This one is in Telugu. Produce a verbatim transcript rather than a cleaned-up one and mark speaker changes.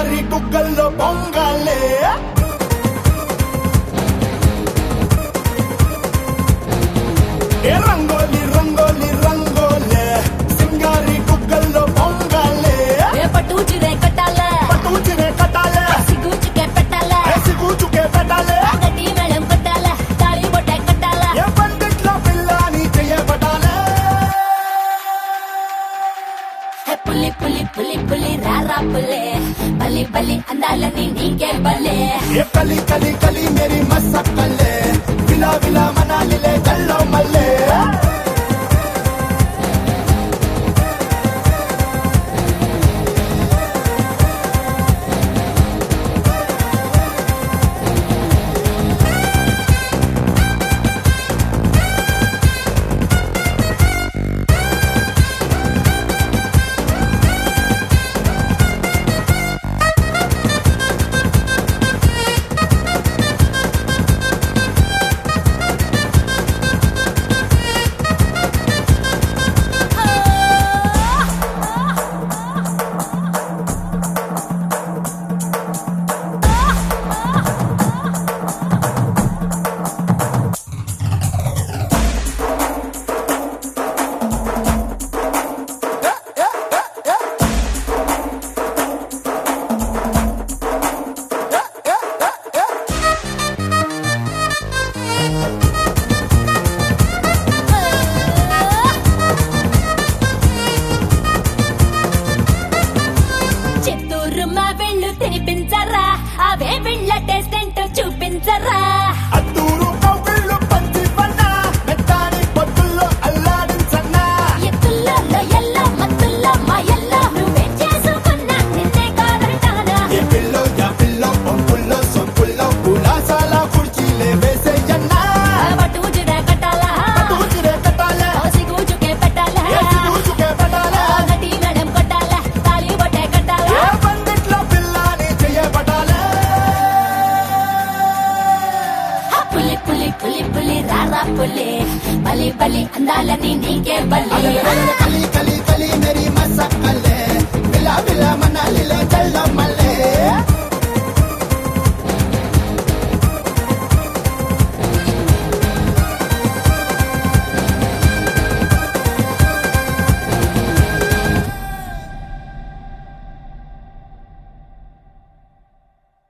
Speaker 1: సింగారి గుగ్గల్లో పొంగాలే ఏ రంగోలి రంగోలి రంగోలే సింగారి గుగ్గల్లో పొంగాలే
Speaker 2: ఏ పట్టు చిరే కట్టాలే
Speaker 1: పట్టు చిరే కట్టాలే
Speaker 2: సిగుచుకే పెట్టాలే
Speaker 1: సిగుచుకే పెట్టాలే
Speaker 2: గట్టి మేళం కట్టాలే తాళి బొట్టే కట్టాలే
Speaker 1: ఏ పండిట్ల పిల్లని చేయబడాలే
Speaker 2: హే పులి పులి పులి పులి రారా పులే బలి బలి అందాలని నీకే బలే
Speaker 1: ఏ కలి కలి కలి మేరీ మసక్కలే విలా విలా మనాలిలే గల్లో మల్లే
Speaker 2: చిత్తూరు మా వెళ్ళు తినిపించరా అవే వెళ్ళ టేస్ట్ ఏంటో చూపించరా
Speaker 1: అత్తూరు కౌగిళ్ళు పంచిపన్నా మెత్తాని పొద్దుల్లో అల్లాడించన్నా
Speaker 2: ఎత్తుల్లో లొయల్లో మత్తుల్లో మాయల్లో నువ్వే చేసుకున్నా నిన్నే కాదంటానా
Speaker 1: ఏ పిల్లో యా పిల్లో పంపుల్లో సొంపుల్లో పులాసాల కుర్చీలే వేసేయన్నా
Speaker 2: పట్టు చిరే కట్టాలా
Speaker 1: పట్టు చిరే కట్టాలే
Speaker 2: సిగుచుకే పెట్టాలా
Speaker 1: ఏ సిగుచుకే పెట్టాలే
Speaker 2: గట్టి మేళం కట్టాలా తాళి బొట్టే కట్టాలా
Speaker 1: ఏ పండిట్ల పిల్లని చేయబడాలే
Speaker 2: పులి పులి పులి పులి రారా పులి బలి బలి అందాలని నీకే బలి
Speaker 1: కలి కలి